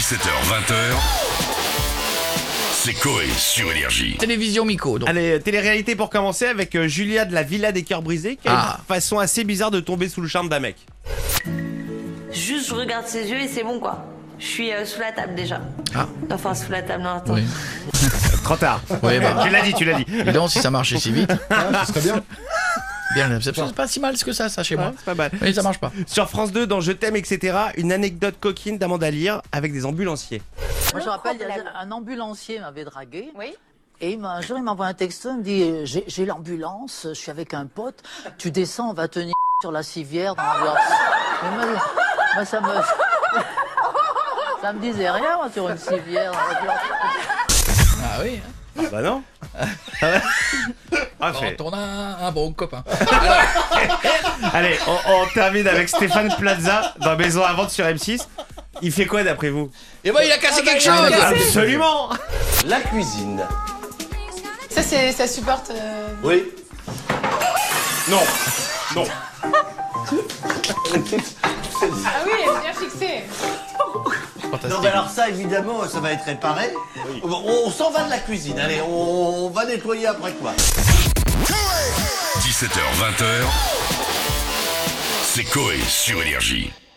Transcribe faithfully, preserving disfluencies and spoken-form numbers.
dix-sept heures vingt, c'est Coé sur Énergie. Télévision Miko. Donc. Allez, télé-réalité pour commencer avec euh, Julia de la Villa des Cœurs Brisés qui a Ah. une façon assez bizarre de tomber sous le charme d'un mec. Juste je regarde ses yeux et c'est bon quoi. Je suis euh, sous la table déjà. Ah. Enfin sous la table, non attends. Oui. Trop tard. Oui, bah. Tu l'as dit, tu l'as dit. Et donc, si ça marchait si vite. Ce serait bien. Bien, c'est c'est pas si mal que ça, ça chez moi. Ouais, c'est pas mal. Oui, ça marche pas. Sur France deux, dans Je t'aime, et cetera, une anecdote coquine d'Amanda Lear avec des ambulanciers. Moi, je me rappelle, il y a un ambulancier m'avait dragué. Oui. Et il m'a- un jour, il m'envoie un texto, il me dit euh, j'ai, j'ai l'ambulance, je suis avec un pote, tu descends, on va tenir sur la civière dans l'ambulance. Et moi, moi, ça me. Ça me disait rien, moi, sur une civière dans l'ambulance. Ah oui. Ah bah non. Ah, fait. Quand on a un, un bon copain. Allez, on, on termine avec Stéphane Plaza dans Maison à vendre sur M six. Il fait quoi d'après vous? Et ben, il a cassé quelque chose. Absolument. La cuisine. Ça, c'est, ça supporte. euh, Oui. Non. Non. Ah oui, elle est bien fixée. Non, mais alors ça, évidemment, ça va être réparé. On, on s'en va de la cuisine. Allez, on, on va nettoyer après quoi. dix-sept heures vingt, c'est Coé sur Énergie.